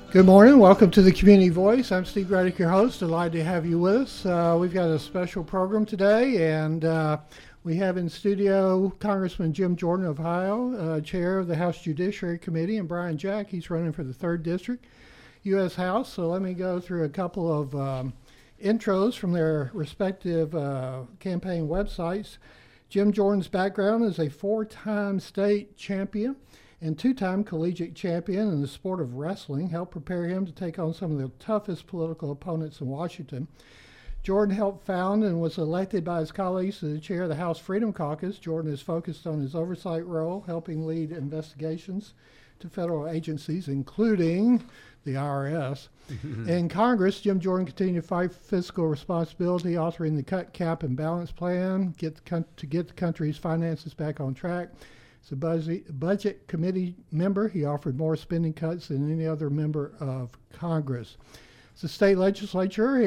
Good morning. Welcome to the Community Voice. I'm Steve Reddick, your host. Delighted to have you with us. We've got a special program today, and we have in studio Congressman Jim Jordan of Ohio, chair of the House Judiciary Committee, and Brian Jack. He's running for the 3rd District, U.S. House. So let me go through a couple of intros from their respective campaign websites. Jim Jordan's background is a 4-time state champion and 2-time collegiate champion in the sport of wrestling, helped prepare him to take on some of the toughest political opponents in Washington. Jordan helped found and was elected by his colleagues to the chair of the House Freedom Caucus. Jordan is focused on his oversight role, helping lead investigations to federal agencies, including the IRS. In Congress, Jim Jordan continued to fight for fiscal responsibility, authoring the Cut, Cap, and Balance Plan to get the country's finances back on track. As a budget committee member, he offered more spending cuts than any other member of Congress. As a state legislator,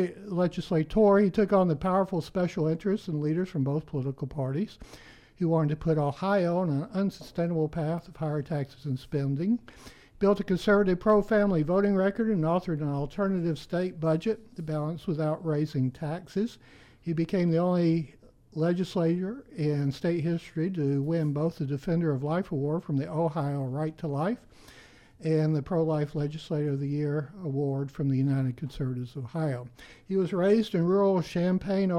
he took on the powerful special interests and leaders from both political parties who wanted to put Ohio on an unsustainable path of higher taxes and spending. Built a conservative pro-family voting record and authored an alternative state budget to balance without raising taxes. He became the only legislator in state history to win both the Defender of Life Award from the Ohio Right to Life and the Pro-Life Legislator of the Year Award from the United Conservatives of Ohio. He was raised in rural Champaign,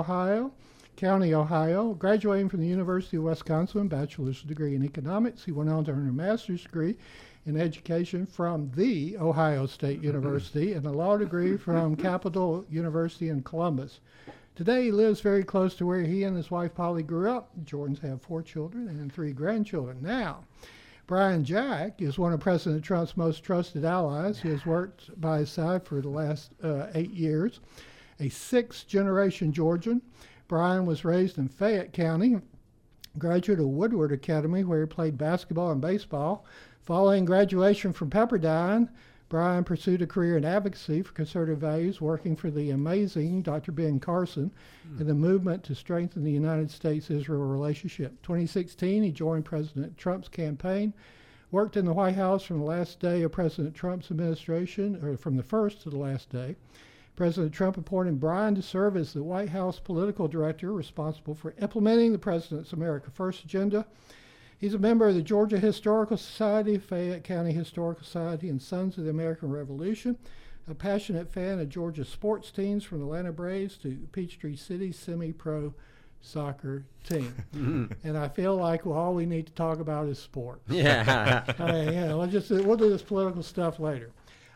County, Ohio. Graduating from the University of Wisconsin, bachelor's degree in economics, he went on to earn a master's degree in education from the Ohio State University and a law degree from Capital University in Columbus. Today, he lives very close to where he and his wife Polly grew up. Jordans have 4 children and 3 grandchildren. Now, Brian Jack is one of President Trump's most trusted allies. He has worked by his side for the last 8 years. A 6th-generation Georgian, Brian was raised in Fayette County, graduate of Woodward Academy, where he played basketball and baseball. Following graduation from Pepperdine, Brian pursued a career in advocacy for conservative values, working for the amazing Dr. Ben Carson in the movement to strengthen the United States-Israel relationship. 2016, he joined President Trump's campaign, worked in the White House from the last day of President Trump's administration, or from the first to the last day. President Trump appointed Brian to serve as the White House political director responsible for implementing the President's America First agenda. He's a member of the Georgia Historical Society, Fayette County Historical Society, and Sons of the American Revolution, a passionate fan of Georgia sports teams from the Atlanta Braves to Peachtree City's semi-pro soccer team. And I feel like all we need to talk about is sports. Yeah. We'll do this political stuff later.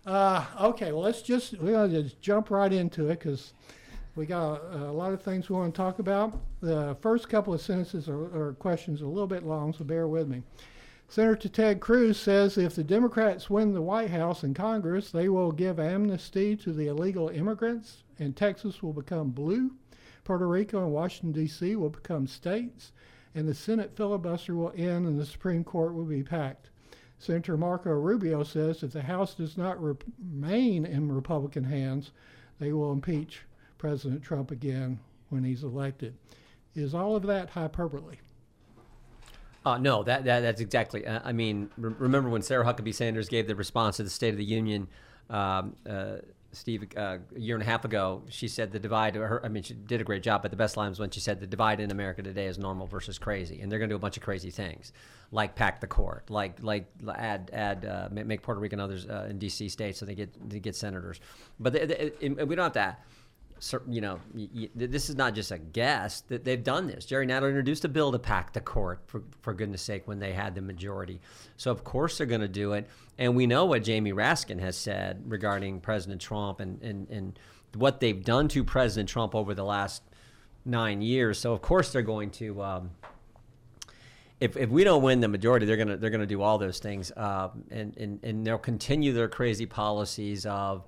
Okay, well, we're going to just jump right into it because we got a lot of things we want to talk about. The first couple of sentences or questions are a little bit long, so bear with me. Senator Ted Cruz says if the Democrats win the White House and Congress, they will give amnesty to the illegal immigrants, and Texas will become blue. Puerto Rico and Washington, D.C. will become states, and the Senate filibuster will end and the Supreme Court will be packed. Senator Marco Rubio says if the House does not remain in Republican hands, they will impeach President Trump again when he's elected. Is all of that hyperbole? No, that's exactly. Remember when Sarah Huckabee Sanders gave the response to the State of the Union, Steve, a year and a half ago? She said the divide. She did a great job, but the best line was when she said the divide in America today is normal versus crazy, and they're going to do a bunch of crazy things, like pack the court, like make Puerto Rico and others in D.C. states so they get senators. But we don't have to. This is not just a guess that they've done this. Jerry Nadler introduced a bill to pack the court, for goodness sake, when they had the majority. So of course they're going to do it. And we know what Jamie Raskin has said regarding President Trump and what they've done to President Trump over the last 9 years. So of course they're going to. If we don't win the majority, they're gonna do all those things, and they'll continue their crazy policies of,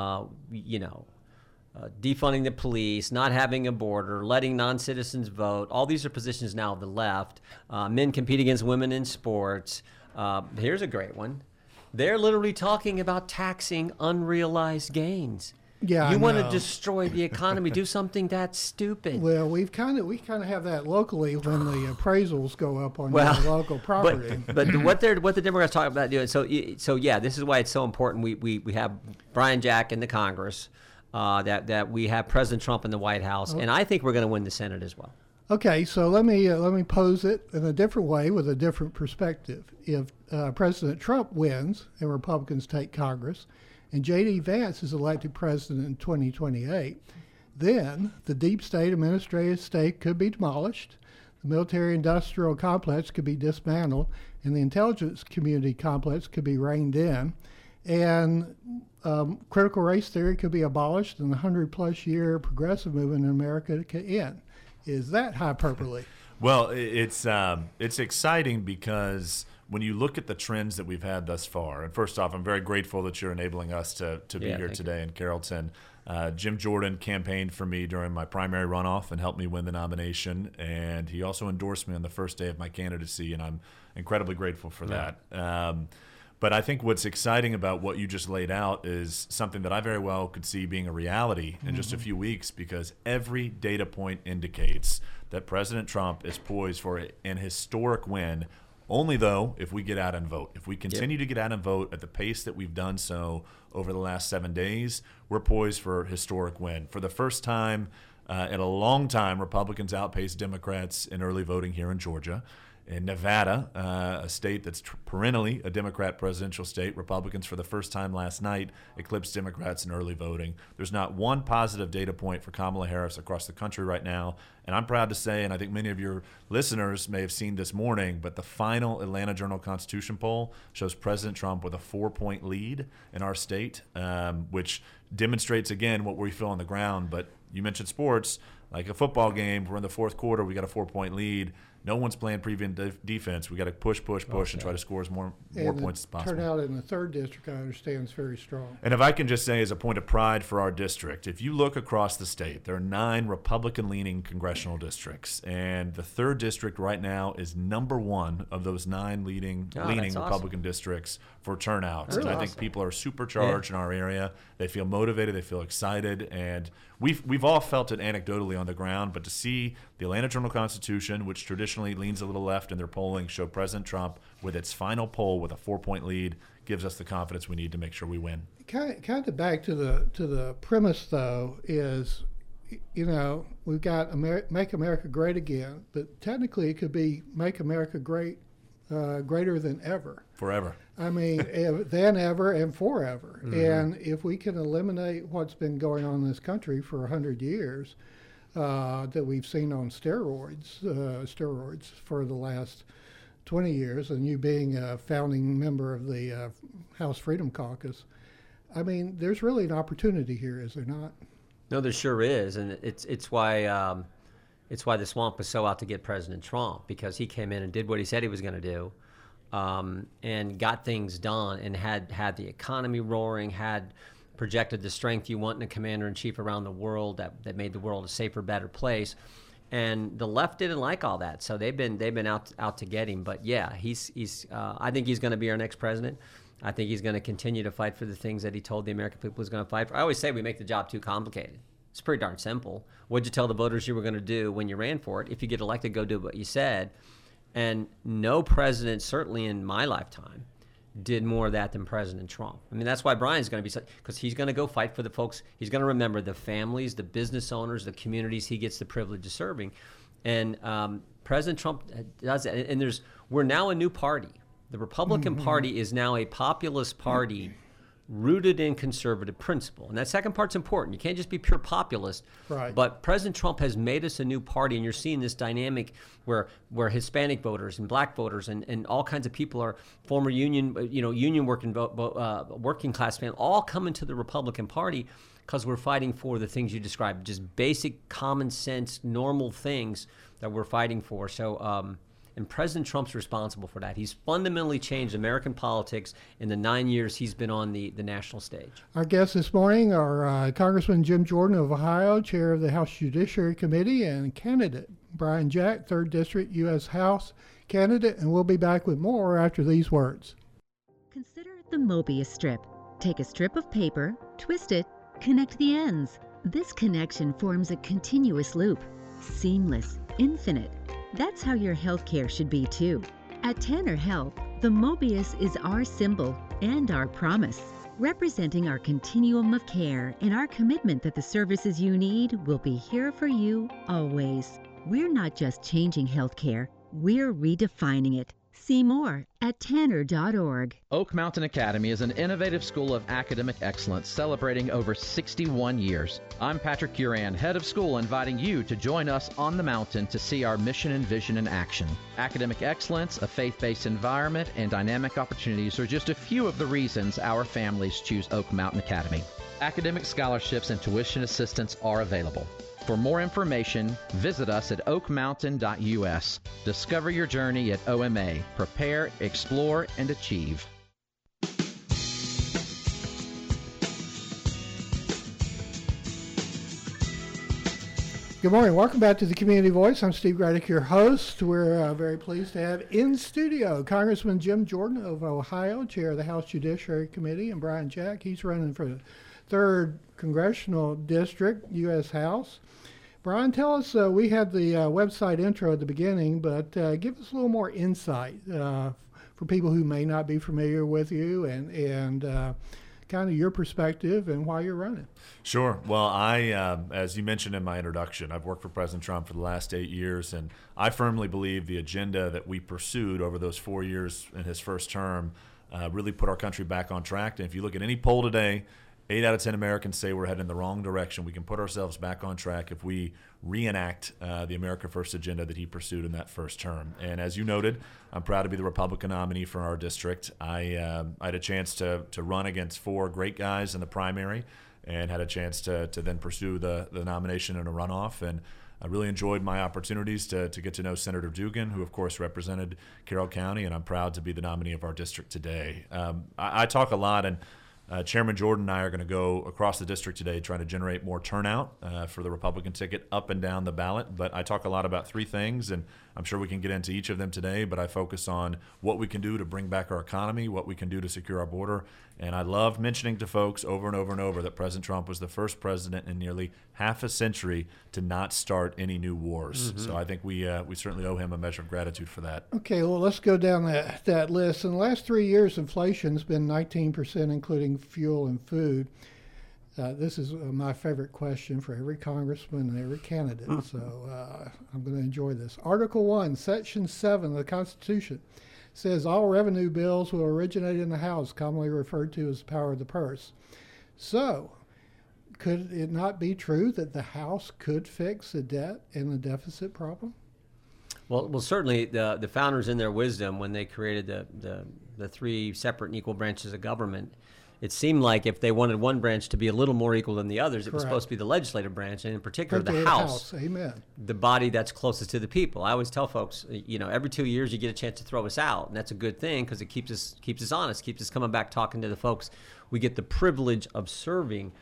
defunding the police, not having a border, letting non-citizens vote. All these are positions now of the left. Men compete against women in sports. Here's a great one. They're literally talking about taxing unrealized gains. Yeah, You I want to know. destroy the economy, do something that's stupid. Well, we kind of have that locally when the appraisals go up on Well, your local property. But what the Democrats talk about doing. So yeah, this is why it's so important. We have Brian Jack in the Congress, that we have President Trump in the White House, and I think we're going to win the Senate as well. Okay, so let me pose it in a different way with a different perspective. If President Trump wins and Republicans take Congress, and J.D. Vance is elected president in 2028, then the deep state administrative state could be demolished, the military-industrial complex could be dismantled, and the intelligence community complex could be reined in, and critical race theory could be abolished, and the 100-plus year progressive movement in America could end. Is that hyperbole? Well, it's exciting because when you look at the trends that we've had thus far, and first off, I'm very grateful that you're enabling us to be here today in Carrollton. Jim Jordan campaigned for me during my primary runoff and helped me win the nomination, and he also endorsed me on the first day of my candidacy, and I'm incredibly grateful for that. But I think what's exciting about what you just laid out is something that I very well could see being a reality in just a few weeks, because every data point indicates that President Trump is poised for an historic win. Only, though, if we get out and vote. If we continue to get out and vote at the pace that we've done so over the last 7 days, we're poised for a historic win. For the first time in a long time, Republicans outpaced Democrats in early voting here in Georgia. In Nevada, a state that's perennially a Democrat presidential state, Republicans for the first time last night eclipsed Democrats in early voting. There's not one positive data point for Kamala Harris across the country right now. And I'm proud to say, and I think many of your listeners may have seen this morning, but the final Atlanta Journal-Constitution poll shows President Trump with a 4-point lead in our state, which demonstrates, again, what we feel on the ground. But you mentioned sports, like a football game. We're in the fourth quarter. We got a 4-point lead. No one's playing prevent defense. We got to push, and try to score as more points as possible. Turnout in the 3rd district, I understand, is very strong. And if I can just say, as a point of pride for our district, if you look across the state, there are 9 Republican-leaning congressional districts, and the 3rd district right now is number 1 of those 9 leading Republican districts for turnout. Really? And I think people are supercharged in our area. They feel motivated. They feel excited, and we've all felt it anecdotally on the ground. But to see the Atlanta Journal-Constitution, which traditionally leans a little left in their polling, show President Trump with its final poll with a 4-point lead, gives us the confidence we need to make sure we win. Kind of back to the premise, though, is, you know, we've got Make America Great Again, but technically it could be Make America Great, greater than ever. Forever. I mean, than ever and forever. And if we can eliminate what's been going on in this country for 100 years, that we've seen on steroids for the last 20 years, and you being a founding member of the House Freedom Caucus, I mean, there's really an opportunity here, is there not? No, there sure is, and it's why the swamp was so out to get President Trump, because he came in and did what he said he was going to do, and got things done, and had the economy roaring, had projected the strength you want in a commander-in-chief around the world that made the world a safer, better place. And the left didn't like all that, so they've been out to get him. But yeah, he's I think he's going to be our next president. I think he's going to continue to fight for the things that he told the American people he was going to fight for. I always say we make the job too complicated. It's pretty darn simple. What'd you tell the voters you were going to do when you ran for it? If you get elected, go do what you said. And no president, certainly in my lifetime, did more of that than President Trump. I mean, that's why Brian's going to be, because he's going to go fight for the folks. He's going to remember the families, the business owners, the communities he gets the privilege of serving. And President Trump does that. And we're now a new party. The Republican Party is now a populist party rooted in conservative principle. And that second part's important. You can't just be pure populist. Right. But President Trump has made us a new party, and you're seeing this dynamic where Hispanic voters and black voters and all kinds of people are former union working class families, all coming to the Republican Party because we're fighting for the things you described, just basic common sense, normal things that we're fighting for. So, and President Trump's responsible for that. He's fundamentally changed American politics in the 9 years he's been on the national stage. Our guests this morning are Congressman Jim Jordan of Ohio, chair of the House Judiciary Committee, and candidate Brian Jack, 3rd District U.S. House candidate. And we'll be back with more after these words. Consider the Mobius strip. Take a strip of paper, twist it, Connect the ends. This connection forms a continuous loop. Seamless, infinite. That's how your healthcare should be too. At Tanner Health, the Mobius is our symbol and our promise, representing our continuum of care and our commitment that the services you need will be here for you always. We're not just changing healthcare, we're redefining it. See more at tanner.org. Oak Mountain Academy is an innovative school of academic excellence celebrating over 61 years. I'm Patrick Uran, head of school, inviting you to join us on the mountain to see our mission and vision in action. Academic excellence, a faith-based environment, and dynamic opportunities are just a few of the reasons our families choose Oak Mountain Academy. Academic scholarships and tuition assistance are available. For more information, visit us at oakmountain.us. Discover your journey at OMA. Prepare, explore, and achieve. Good morning. Welcome back to the Community Voice. I'm Steve Graddick, your host. We're very pleased to have in studio Congressman Jim Jordan of Ohio, chair of the House Judiciary Committee, and Brian Jack. He's running for the 3rd Congressional District, U.S. House. Brian, tell us, we had the website intro at the beginning, but give us a little more insight for people who may not be familiar with you and kind of your perspective and why you're running. Sure. Well, as you mentioned in my introduction, I've worked for President Trump for the last 8 years, and I firmly believe the agenda that we pursued over those 4 years in his first term really put our country back on track. And if you look at any poll today, 8 out of 10 Americans say we're heading in the wrong direction. We can put ourselves back on track if we reenact the America First agenda that he pursued in that first term. And as you noted, I'm proud to be the Republican nominee for our district. I had a chance to run against 4 great guys in the primary and had a chance to then pursue the nomination in a runoff. And I really enjoyed my opportunities to get to know Senator Dugan, who, of course, represented Carroll County, and I'm proud to be the nominee of our district today. I talk a lot, and Chairman Jordan and I are going to go across the district today trying to generate more turnout for the Republican ticket up and down the ballot. But I talk a lot about 3 things, and I'm sure we can get into each of them today, but I focus on what we can do to bring back our economy, what we can do to secure our border. And I love mentioning to folks over and over and over that President Trump was the first president in nearly half a century to not start any new wars. So I think we certainly owe him a measure of gratitude for that. Okay, well, let's go down that list. In the last 3 years, inflation's been 19%, including fuel and food. This is my favorite question for every congressman and every candidate, so I'm going to enjoy this. Article 1, Section 7 of the Constitution says all revenue bills will originate in the House, commonly referred to as the power of the purse. So, could it not be true that the House could fix the debt and the deficit problem? Well, certainly the founders, in their wisdom, when they created the 3 separate and equal branches of government, it seemed like if they wanted one branch to be a little more equal than the others, it was supposed to be the legislative branch, and in particular the House. Amen. The body that's closest to the people. I always tell folks, every 2 years you get a chance to throw us out, and that's a good thing because it keeps us honest, keeps us coming back talking to the folks we get the privilege of serving.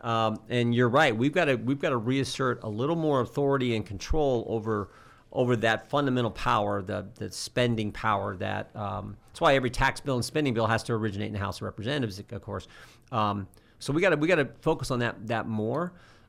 And you're right, we've got to reassert a little more authority and control over that fundamental power, the spending power that that's why every tax bill and spending bill has to originate in the House of Representatives, of course. So we got to focus on that more.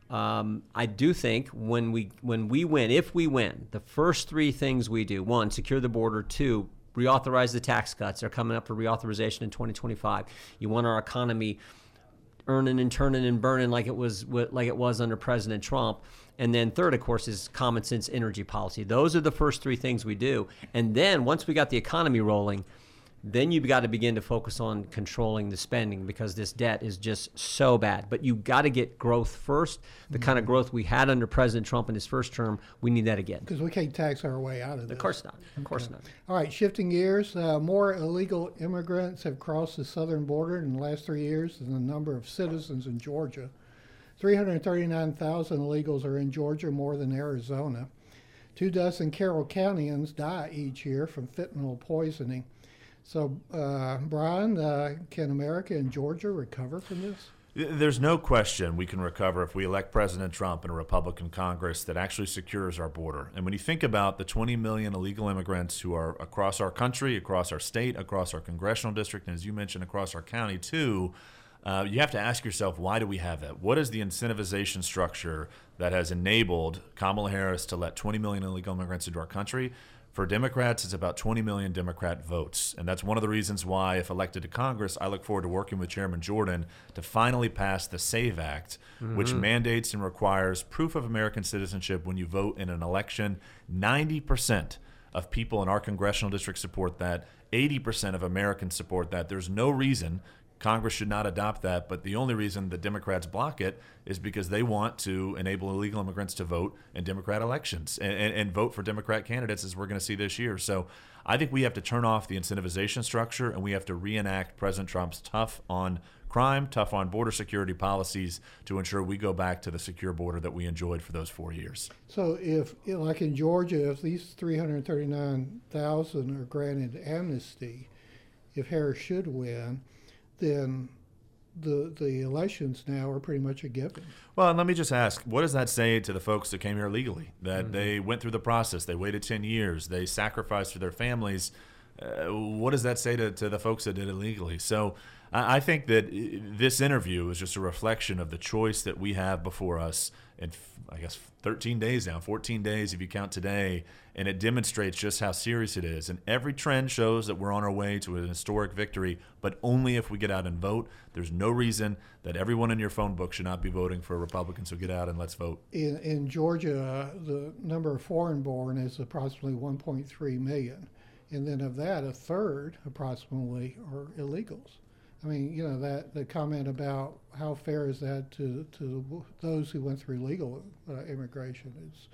I do think when we win, if we win, the first 3 things we do: 1, secure the border; 2, reauthorize the tax cuts. They're coming up for reauthorization in 2025. You want our economy earning and turning and burning like it was under President Trump. And then 3rd, of course, is common sense energy policy. Those are the first 3 things we do. And then once we got the economy rolling, then you've got to begin to focus on controlling the spending because this debt is just so bad. But you've got to get growth first. The kind of growth we had under President Trump in his first term, we need that again. Because we can't tax our way out of this. Of course not. Of course not. All right, shifting gears. More illegal immigrants have crossed the southern border in the last 3 years than the number of citizens in Georgia. 339,000 illegals are in Georgia, more than Arizona. 24 Carroll Countyans die each year from fentanyl poisoning. So, Brian, can America and Georgia recover from this? There's no question we can recover if we elect President Trump and a Republican Congress that actually secures our border. And when you think about the 20 million illegal immigrants who are across our country, across our state, across our congressional district, and as you mentioned, across our county too, you have to ask yourself, why do we have that? What is the incentivization structure that has enabled Kamala Harris to let 20 million illegal immigrants into our country? For Democrats, it's about 20 million Democrat votes. And that's one of the reasons why, if elected to Congress, I look forward to working with Chairman Jordan to finally pass the SAVE Act, which mandates and requires proof of American citizenship when you vote in an election. 90% of people in our congressional district support that. 80% of Americans support that. There's no reason Congress should not adopt that, but the only reason the Democrats block it is because they want to enable illegal immigrants to vote in Democrat elections and vote for Democrat candidates, as we're going to see this year. So I think we have to turn off the incentivization structure, and we have to reenact President Trump's tough on crime, tough on border security policies to ensure we go back to the secure border that we enjoyed for those 4 years. So if, like in Georgia, if these 339,000 are granted amnesty, if Harris should win, then the elections now are pretty much a given. Well, and let me just ask, what does that say to the folks that came here legally? That they went through the process, they waited 10 years, they sacrificed for their families. What does that say to the folks that did it legally? So I think that this interview is just a reflection of the choice that we have before us in, I guess, 13 days now, 14 days if you count today, and it demonstrates just how serious it is. And every trend shows that we're on our way to an historic victory, but only if we get out and vote. There's no reason that everyone in your phone book should not be voting for Republicans, so get out and let's vote. In Georgia, the number of foreign-born is approximately 1.3 million. And then of that, a third approximately are illegals. I mean, you know, that the comment about how fair is that to those who went through legal immigration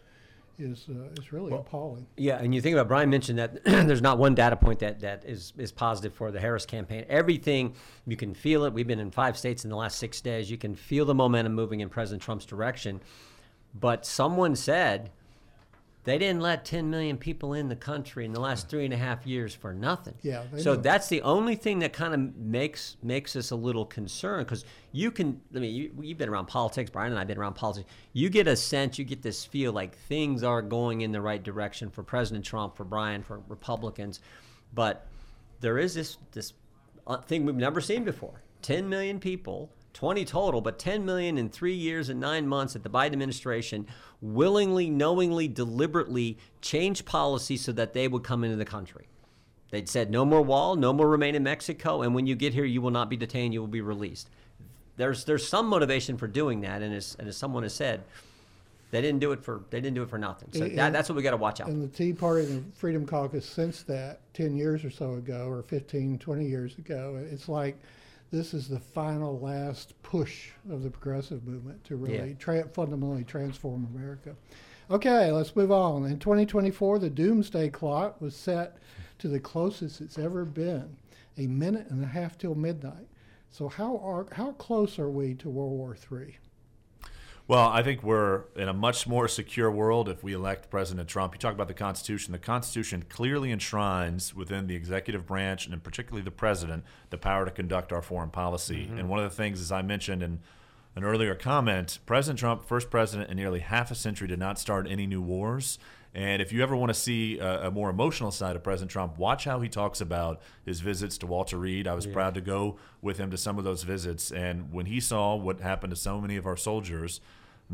is really appalling. Yeah, and you think about, Brian mentioned that there's not one data point that is positive for the Harris campaign. Everything, you can feel it. We've been in 5 states in the last 6 days. You can feel the momentum moving in President Trump's direction. But someone said they didn't let 10 million people in the country in the last 3.5 years for nothing. Yeah. So that's the only thing that kind of makes us a little concerned, because you can, I mean, you've been around politics, Brian and I have been around politics. You get a sense, you get this feel like things are going in the right direction for President Trump, for Brian, for Republicans. But there is this thing we've never seen before. 10 million people, 20 total, but 10 million in 3 years and 9 months that the Biden administration willingly, knowingly, deliberately changed policy so that they would come into the country. They'd said no more wall, no more remain in Mexico, and when you get here, you will not be detained, you will be released. There's some motivation for doing that, and as someone has said, they didn't do it for nothing. So that's what we got to watch out for. And the Tea Party and the Freedom Caucus, since that 10 years or so ago, or 15, 20 years ago, it's like this is the final last push of the progressive movement to really fundamentally transform America. Okay, let's move on. In 2024, the doomsday clock was set to the closest it's ever been, 1.5 minutes till midnight. So how close are we to World War III? Well, I think we're in a much more secure world if we elect President Trump. You talk about the Constitution. The Constitution clearly enshrines within the executive branch, and particularly the president, the power to conduct our foreign policy. And one of the things, as I mentioned in an earlier comment, President Trump, first president in nearly half a century, did not start any new wars. And if you ever want to see a more emotional side of President Trump, watch how he talks about his visits to Walter Reed. I was proud to go with him to some of those visits. And when he saw what happened to so many of our soldiers,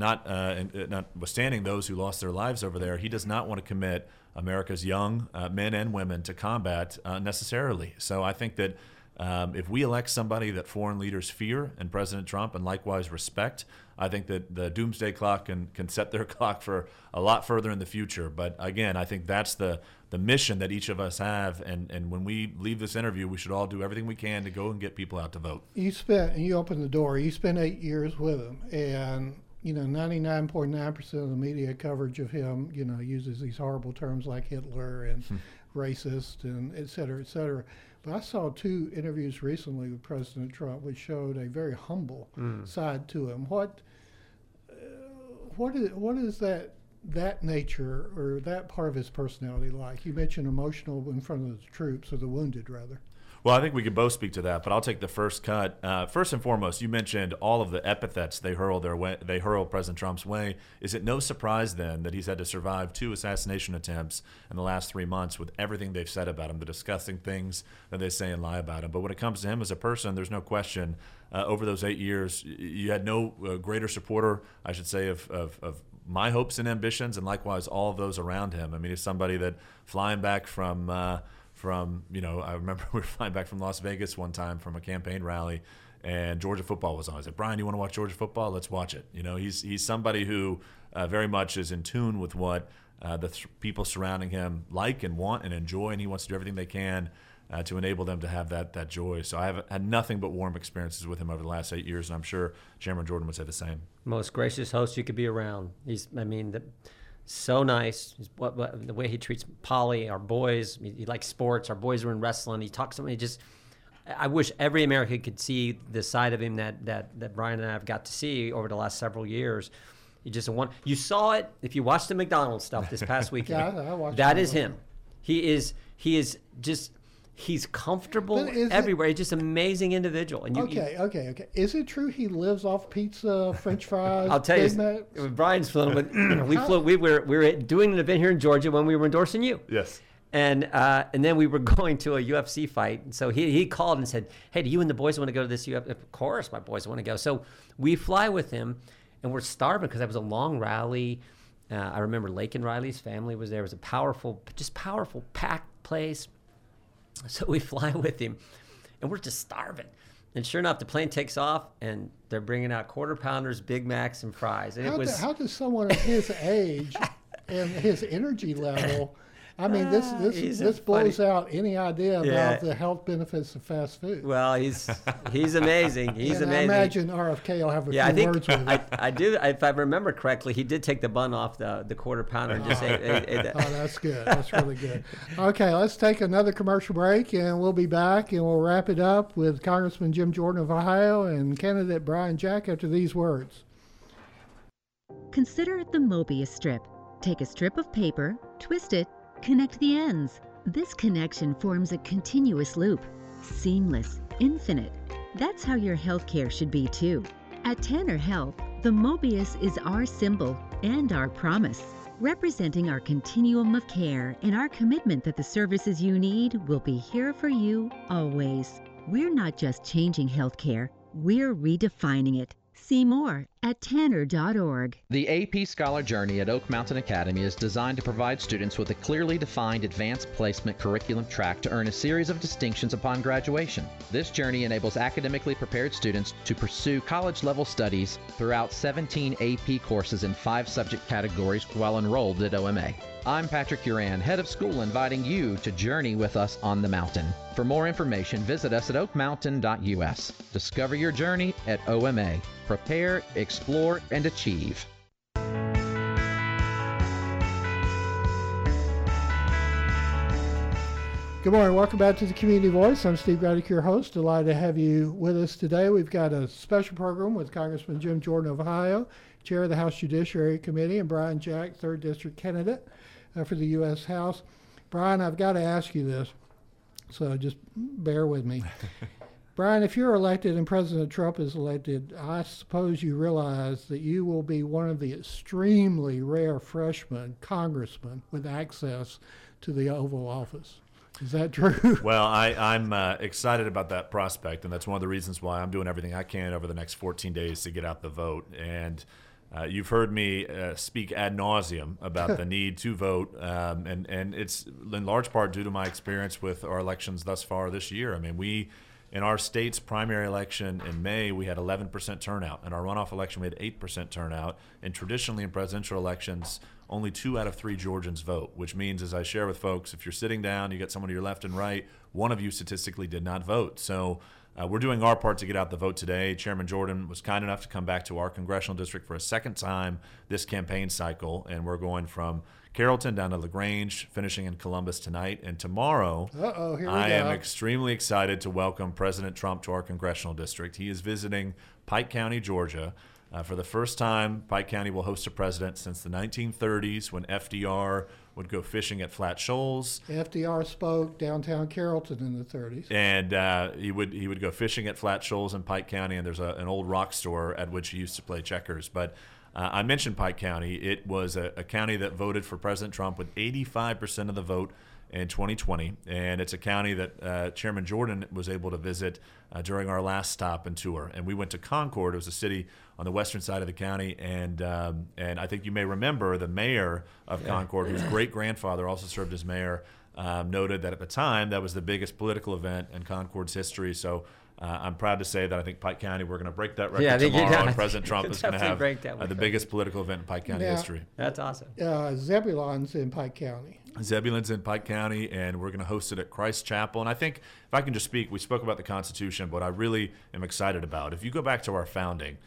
notwithstanding those who lost their lives over there, he does not want to commit America's young men and women to combat necessarily. So I think that if we elect somebody that foreign leaders fear, and President Trump, and likewise respect, I think that the doomsday clock can set their clock for a lot further in the future. But again, I think that's the mission that each of us have. And when we leave this interview, we should all do everything we can to go and get people out to vote. You opened the door. You spent 8 years with him, and 99.9% of the media coverage of him, uses these horrible terms like Hitler and racist and et cetera, et cetera. But I saw 2 interviews recently with President Trump which showed a very humble side to him. What is that nature or that part of his personality like? You mentioned emotional in front of the troops, or the wounded rather. Well, I think we could both speak to that, but I'll take the first cut. First and foremost, you mentioned all of the epithets they hurl President Trump's way. Is it no surprise then that he's had to survive 2 assassination attempts in the last 3 months with everything they've said about him, the disgusting things that they say and lie about him? But when it comes to him as a person, there's no question. Over those 8 years, you had no greater supporter, I should say, of my hopes and ambitions, and likewise all of those around him. I mean, he's somebody that flying back from I remember we were flying back from Las Vegas one time from a campaign rally, and Georgia football was on. I said, Brian, you want to watch Georgia football? Let's watch it. He's somebody who very much is in tune with what people surrounding him like and want and enjoy, and he wants to do everything they can to enable them to have that joy. So I have had nothing but warm experiences with him over the last 8 years, and I'm sure Chairman Jordan would say the same. Most gracious host you could be around. So nice. The way he treats Polly, our boys. He likes sports. Our boys are in wrestling. He talks to me. I wish every American could see the side of him that Brian and I have got to see over the last several years. You saw it if you watched the McDonald's stuff this past weekend. Yeah, I watched that. Is him. He is just. He's comfortable everywhere. He's just an amazing individual. And Okay. Is it true he lives off pizza, French fries? I'll tell you, Brian's flown. We were doing an event here in Georgia when we were endorsing you. Yes. And then we were going to a UFC fight. And so he called and said, "Hey, do you and the boys want to go to this UFC?" Of course, my boys want to go. So we fly with him, and we're starving because that was a long rally. I remember Lake and Riley's family was there. It was a powerful, packed place. So we fly with him, and we're just starving. And sure enough, the plane takes off, and they're bringing out Quarter Pounders, Big Macs, and fries. And how does someone of his age and his energy level? I mean, this blows out any idea about the health benefits of fast food. Well, he's amazing. He's amazing. I imagine RFK will have a few words with it. I do. If I remember correctly, he did take the bun off the Quarter Pounder and just ate that. Oh, that's good. That's really good. Okay, let's take another commercial break, and we'll be back, and we'll wrap it up with Congressman Jim Jordan of Ohio and candidate Brian Jack after these words. Consider the Mobius strip. Take a strip of paper, twist it, connect the ends. This connection forms a continuous loop. Seamless, infinite. That's how your healthcare should be too. At Tanner Health, the Mobius is our symbol and our promise, representing our continuum of care and our commitment that the services you need will be here for you always. We're not just changing healthcare, we're redefining it. See more at tanner.org. The AP Scholar Journey at Oak Mountain Academy is designed to provide students with a clearly defined advanced placement curriculum track to earn a series of distinctions upon graduation. This journey enables academically prepared students to pursue college-level studies throughout 17 AP courses in 5 subject categories while enrolled at OMA. I'm Patrick Uran, head of school, inviting you to journey with us on the mountain. For more information, visit us at oakmountain.us. Discover your journey at OMA. Prepare, explore, and achieve. Good morning. Welcome back to the Community Voice. I'm Steve Gradick, your host. Delighted to have you with us today. We've got a special program with Congressman Jim Jordan of Ohio, Chair of the House Judiciary Committee, and Brian Jack, 3rd District candidate for the U.S. House. Brian, I've got to ask you this, so just bear with me. Brian, if you're elected and President Trump is elected, I suppose you realize that you will be one of the extremely rare freshman congressmen with access to the Oval Office. Is that true? Well, I'm excited about that prospect, and that's one of the reasons why I'm doing everything I can over the next 14 days to get out the vote. And you've heard me speak ad nauseum about the need to vote, and it's in large part due to my experience with our elections thus far this year. I mean, in our state's primary election in May, we had 11% turnout. In our runoff election, we had 8% turnout. And traditionally in presidential elections, only 2 out of 3 Georgians vote, which means, as I share with folks, if you're sitting down, you got someone to your left and right, one of you statistically did not vote. So we're doing our part to get out the vote today. Chairman Jordan was kind enough to come back to our congressional district for a second time this campaign cycle, and we're going from Carrollton down to LaGrange, finishing in Columbus tonight. And tomorrow, I am extremely excited to welcome President Trump to our congressional district. He is visiting Pike County, Georgia, For the first time, Pike County will host a president since the 1930s, when FDR would go fishing at Flat Shoals. FDR spoke downtown Carrollton in the 30s. And he would go fishing at Flat Shoals in Pike County, and there's an old rock store at which he used to play checkers. But I mentioned Pike County. It was a county that voted for President Trump with 85% of the vote in 2020, and it's a county that Chairman Jordan was able to visit during our last stop and tour. And we went to Concord. It was a city on the western side of the county, and I think you may remember the mayor of Concord, whose great-grandfather also served as mayor, noted that at the time that was the biggest political event in Concord's history. So I'm proud to say that I think Pike County, we're going to break that record tomorrow, and President Trump is going to have the biggest political event in Pike County history. That's awesome. Zebulon's in Pike County. Zebulon's in Pike County, and we're going to host it at Christ Chapel. And I think, if I can just speak, we spoke about the Constitution, but I really am excited about, if you go back to our founding,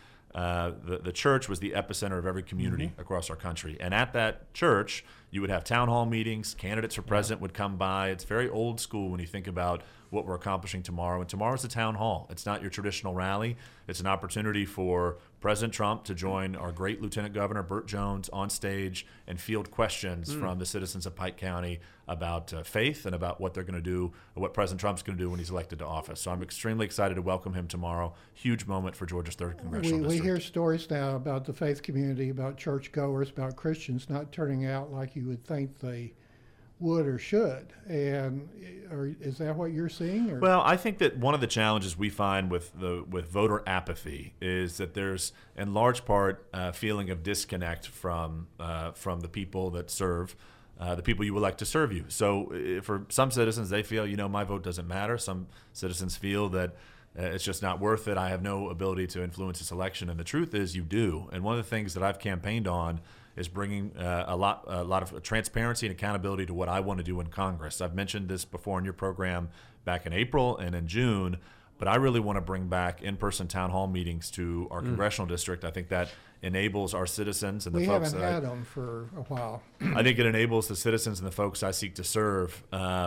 the church was the epicenter of every community across our country. And at that church, you would have town hall meetings, candidates for president would come by. It's very old school when you think about what we're accomplishing tomorrow. And tomorrow's a town hall. It's not your traditional rally. It's an opportunity for President Trump to join our great Lieutenant Governor Burt Jones on stage and field questions from the citizens of Pike County about faith and about what they're going to do, or what President Trump's going to do when he's elected to office. So I'm extremely excited to welcome him tomorrow. Huge moment for Georgia's 3rd Congressional District. We hear stories now about the faith community, about churchgoers, about Christians not turning out like you would think they would or should. And is that what you're seeing? Or? Well, I think that one of the challenges we find with voter apathy is that there's, in large part, a feeling of disconnect from the people that serve, the people you elect to serve you. So for some citizens, they feel, my vote doesn't matter. Some citizens feel that it's just not worth it. I have no ability to influence this election. And the truth is you do. And one of the things that I've campaigned on is bringing a lot of transparency and accountability to what I want to do in Congress. I've mentioned this before in your program back in April and in June, but I really want to bring back in-person town hall meetings to our congressional district. I think that enables our citizens and the folks. We haven't had them for a while. I think it enables the citizens and the folks I seek to serve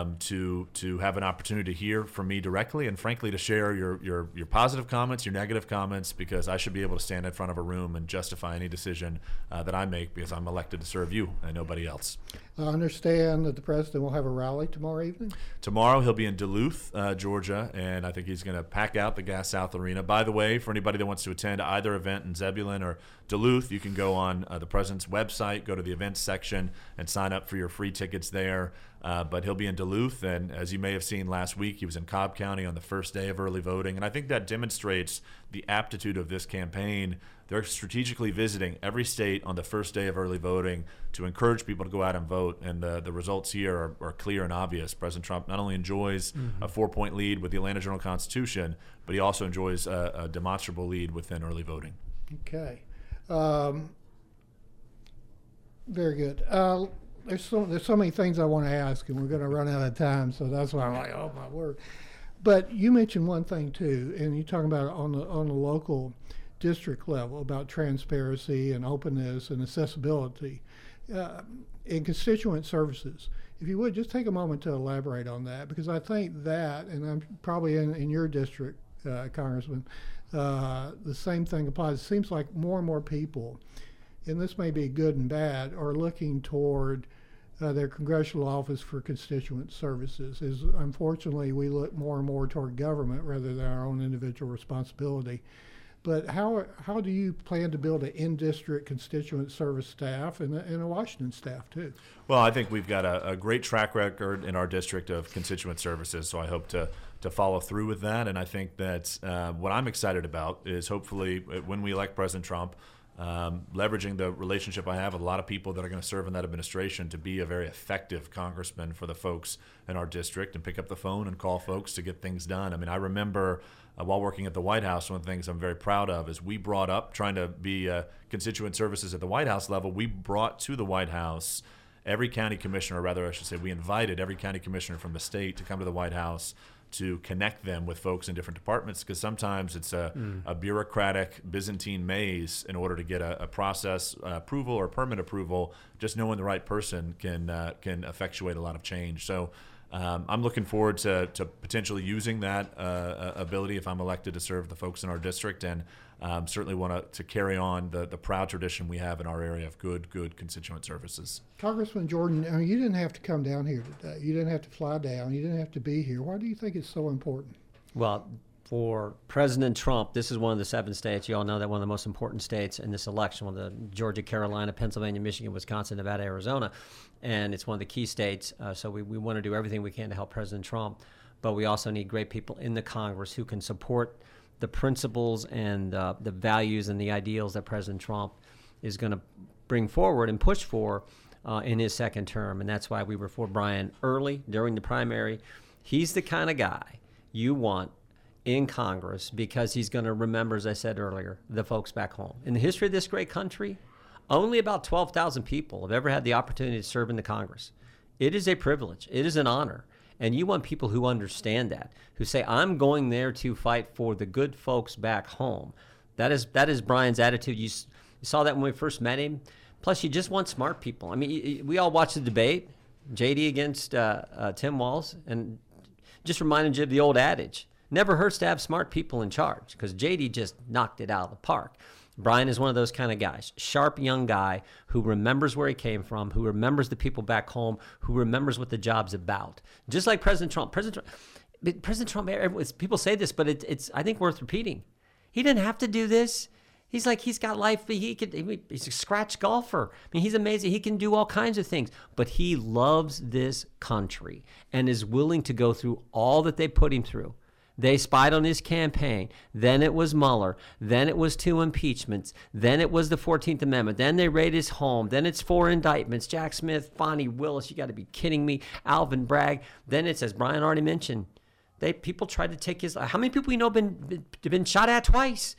to have an opportunity to hear from me directly, and frankly to share your positive comments, your negative comments, because I should be able to stand in front of a room and justify any decision that I make because I'm elected to serve you and nobody else. I understand that the president will have a rally tomorrow evening. Tomorrow he'll be in Duluth, Georgia, and I think he's going to pack out the Gas South Arena. By the way, for anybody that wants to attend either event in Zebulon or Duluth, you can go on the president's website, go to the events section, and sign up for your free tickets there. But he'll be in Duluth, and as you may have seen last week, he was in Cobb County on the first day of early voting. And I think that demonstrates the aptitude of this campaign. They're strategically visiting every state on the first day of early voting to encourage people to go out and vote. And the results here are clear and obvious. President Trump not only enjoys a 4-point lead with the Atlanta Journal-Constitution, but he also enjoys a demonstrable lead within early voting. Okay. Very good. There's so many things I want to ask, and we're going to run out of time, so that's why I'm like, oh my word. But you mentioned one thing too, and you're talking about it on the local district level about transparency and openness and accessibility in constituent services. If you would just take a moment to elaborate on that, because I think that, and I'm probably in your district, Congressman, the same thing applies. It seems like more and more people, and this may be good and bad, are looking toward their congressional office for constituent services. Unfortunately, we look more and more toward government rather than our own individual responsibility. But how do you plan to build an in-district constituent service staff and a Washington staff too? Well, I think we've got a great track record in our district of constituent services, so I hope to follow through with that. And I think that what I'm excited about is hopefully when we elect President Trump, leveraging the relationship I have with a lot of people that are going to serve in that administration to be a very effective congressman for the folks in our district and pick up the phone and call folks to get things done. I mean, I remember while working at the White House, one of the things I'm very proud of is we brought up, trying to be constituent services at the White House level, we brought to the White House every county commissioner, or rather I should say we invited every county commissioner from the state to come to the White House to connect them with folks in different departments, because sometimes it's a bureaucratic Byzantine maze in order to get a process approval or permit approval. Just knowing the right person can effectuate a lot of change. So I'm looking forward to potentially using that ability if I'm elected to serve the folks in our district, and certainly want to carry on the proud tradition we have in our area of good constituent services. Congressman Jordan, you didn't have to come down here today. You didn't have to fly down. You didn't have to be here. Why do you think it's so important? Well, for President Trump, this is one of the 7 states. You all know that one of the most important states in this election, one of the Georgia, Carolina, Pennsylvania, Michigan, Wisconsin, Nevada, Arizona. And it's one of the key states. So we want to do everything we can to help President Trump. But we also need great people in the Congress who can support the principles and the values and the ideals that President Trump is going to bring forward and push for in his second term. And that's why we were for Brian early during the primary. He's the kind of guy you want in Congress because he's going to remember, as I said earlier, the folks back home. In the history of this great country, only about 12,000 people have ever had the opportunity to serve in the Congress. It is a privilege. It is an honor. And you want people who understand that, who say, I'm going there to fight for the good folks back home. That is Brian's attitude. You saw that when we first met him. Plus, you just want smart people. I mean, we all watched the debate, JD against Tim Walz, and just reminded you of the old adage. Never hurts to have smart people in charge, because JD just knocked it out of the park. Brian is one of those kind of guys, sharp young guy who remembers where he came from, who remembers the people back home, who remembers what the job's about. Just like President Trump. President Trump, people say this, but it's I think worth repeating. He didn't have to do this. He's got life. He's a scratch golfer. I mean, he's amazing. He can do all kinds of things, but he loves this country and is willing to go through all that they put him through. They spied on his campaign. Then it was Mueller. Then it was 2 impeachments. Then it was the 14th Amendment. Then they raid his home. Then it's 4 indictments. Jack Smith, Fonnie Willis, you got to be kidding me. Alvin Bragg. Then it's, as Brian already mentioned, people tried to take his life. How many people you know been shot at twice?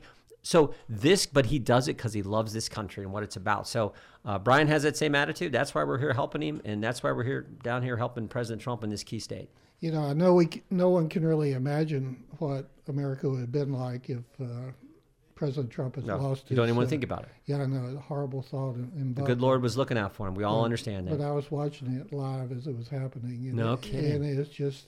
But he does it because he loves this country and what it's about. So Brian has that same attitude. That's why we're here helping him, and that's why we're down here helping President Trump in this key state. You know, I know no one can really imagine what America would have been like if President Trump had lost. You don't even want to think about it. Yeah, I know, a horrible thought. The good Lord was looking out for him. We all understand that. But I was watching it live as it was happening. No kidding. And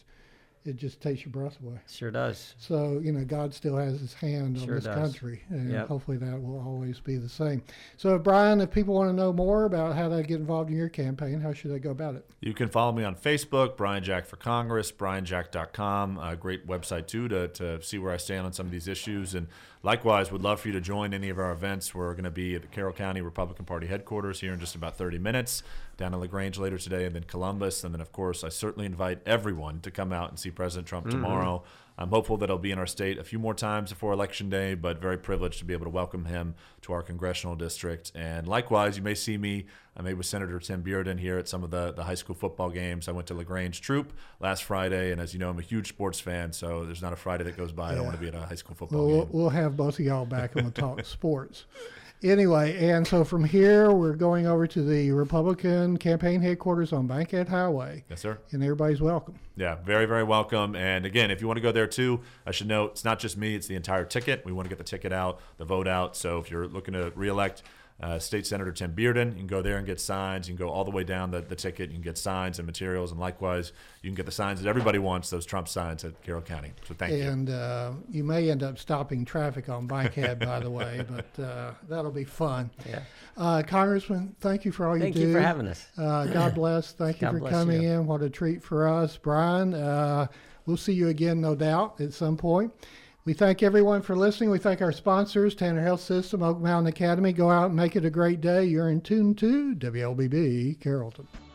it just takes your breath away. Sure does. So, God still has his hand on this country, and hopefully that will always be the same. So, Brian, if people want to know more about how to get involved in your campaign, how should they go about it? You can follow me on Facebook, Brian Jack for Congress, brianjack.com. A great website, too, to see where I stand on some of these issues. And likewise, would love for you to join any of our events. We're going to be at the Carroll County Republican Party headquarters here in just about 30 minutes, down in LaGrange later today, and then Columbus. And then, of course, I certainly invite everyone to come out and see President Trump tomorrow. I'm hopeful that he'll be in our state a few more times before Election Day, but very privileged to be able to welcome him to our congressional district. And likewise, you may see me, I met with Senator Tim Bearden here at some of the high school football games. I went to LaGrange Troop last Friday, and as you know, I'm a huge sports fan, so there's not a Friday that goes by I don't want to be at a high school football game. We'll have both of y'all back and we'll talk sports. Anyway, and so from here, we're going over to the Republican campaign headquarters on Bankhead Highway. Yes, sir. And everybody's welcome. Yeah, very, very welcome. And again, if you want to go there too, I should note it's not just me, it's the entire ticket. We want to get the ticket out, the vote out. So if you're looking to reelect State Senator Tim Bearden, you can go there and get signs. You can go all the way down the ticket. You can get signs and materials. And likewise, you can get the signs that everybody wants, those Trump signs at Carroll County. So thank you. And you may end up stopping traffic on Bankhead, by the way, but that'll be fun. Yeah. Congressman, thank you for all you do. Thank you for having us. God bless. Thank you for coming in. What a treat for us. Brian, we'll see you again, no doubt, at some point. We thank everyone for listening. We thank our sponsors, Tanner Health System, Oak Mountain Academy. Go out and make it a great day. You're in tune to WLBB Carrollton.